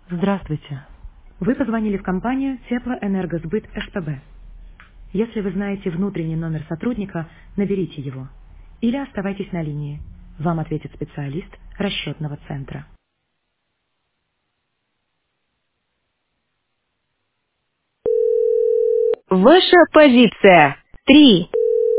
Здравствуйте. Вы позвонили в компанию Теплоэнергосбыт СПБ. Если вы знаете внутренний номер сотрудника, наберите его. Или оставайтесь на линии. Вам ответит специалист расчетного центра. Ваша позиция. 3.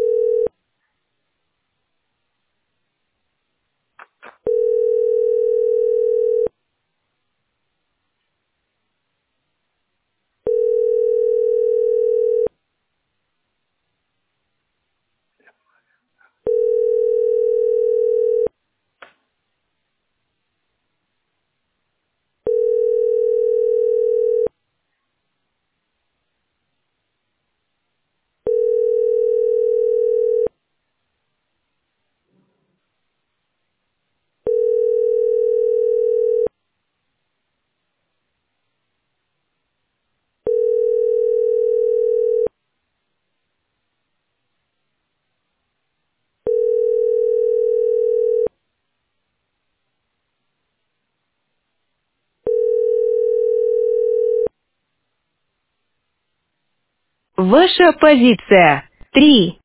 Ваша позиция. 3.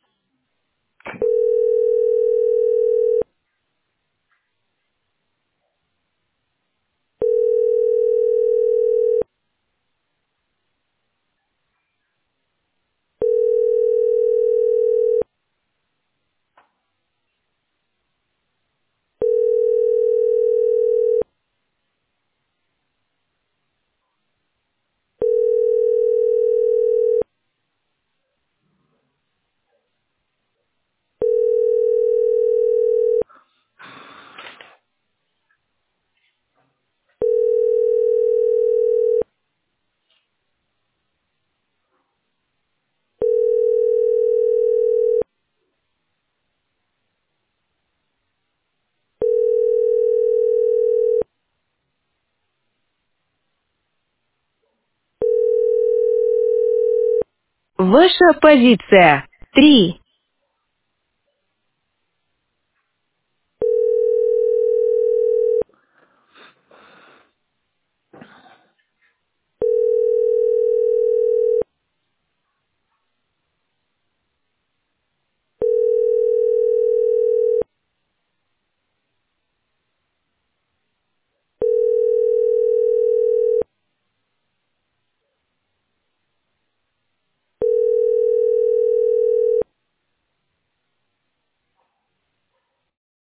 Ваша позиция. 3.